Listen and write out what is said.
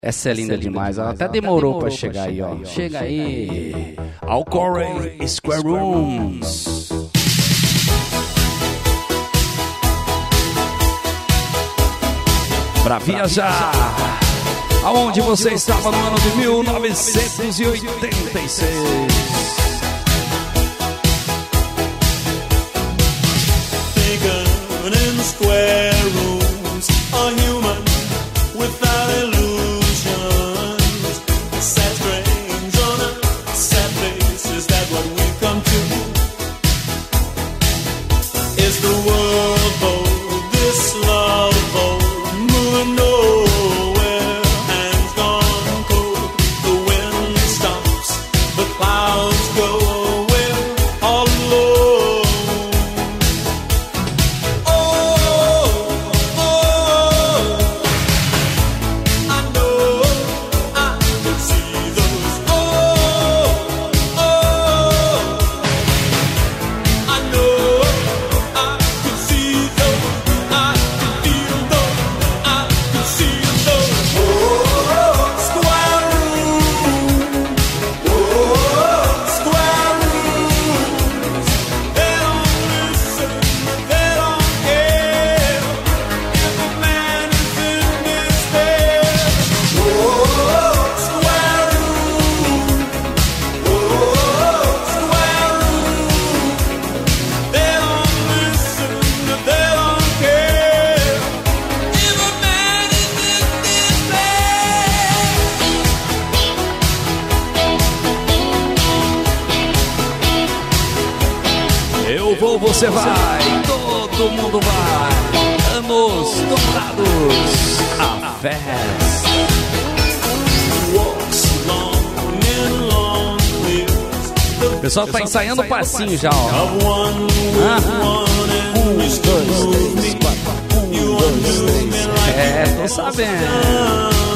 Essa é linda demais. Ela até demorou pra chegar aí, ó. Chega aí. Alcorre Square Rooms. Pra viajar. Aonde você estava no ano de 1986? In square rooms, a human without illusions. Sad strange on a sad face, is that what we come to? Is the world bold, this love bold, moving nowhere, hands gone cold. The wind stops, the clouds go away, all alone. Você vai, todo mundo vai. Anos dourados, a festa. O pessoal tá ensaiando o passinho já, ó. 1, 2, 3, 4. 1, 2, 3. É, tô sabendo.